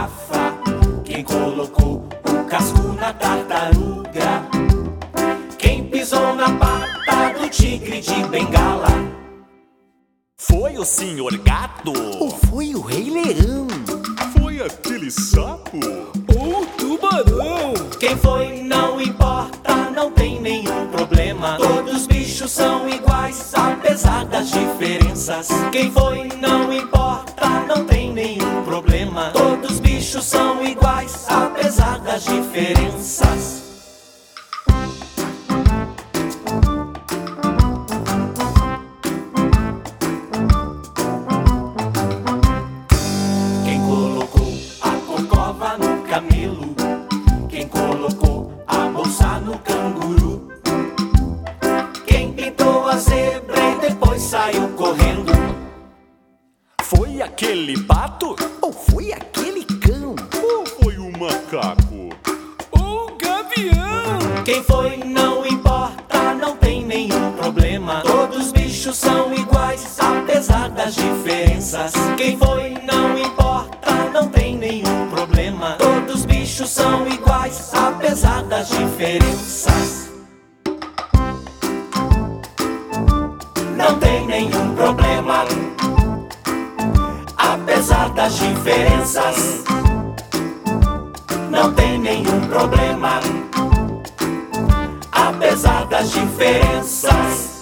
girafa? Quem colocou o casco na tartaruga? Quem pisou na pata do tigre de Bengala? Foi o Senhor Gato? Ou foi o Rei Leão? Foi aquele sapo? Ou o tubarão? Quem foi não importa, não tem nenhum problema. Todos os bichos são iguais, apesar das diferenças. Quem foi não importa, não tem nenhum problema. Todos os bichos são iguais, apesar das diferenças. Quem colocou a corcova no camelo? Quem colocou a bolsa no canguru? Quem pintou a zebra e depois saiu correndo? Foi aquele pato? Ou foi aquele cão? Ou foi o macaco? Ou o gavião? Quem foi não importa, não tem nenhum problema. Todos os bichos são iguais, apesar das diferenças. Quem foi não importa, não tem nenhum problema. Todos os bichos são iguais, apesar das diferenças. Não tem nenhum problema, apesar das diferenças. Não tem nenhum problema, apesar das diferenças.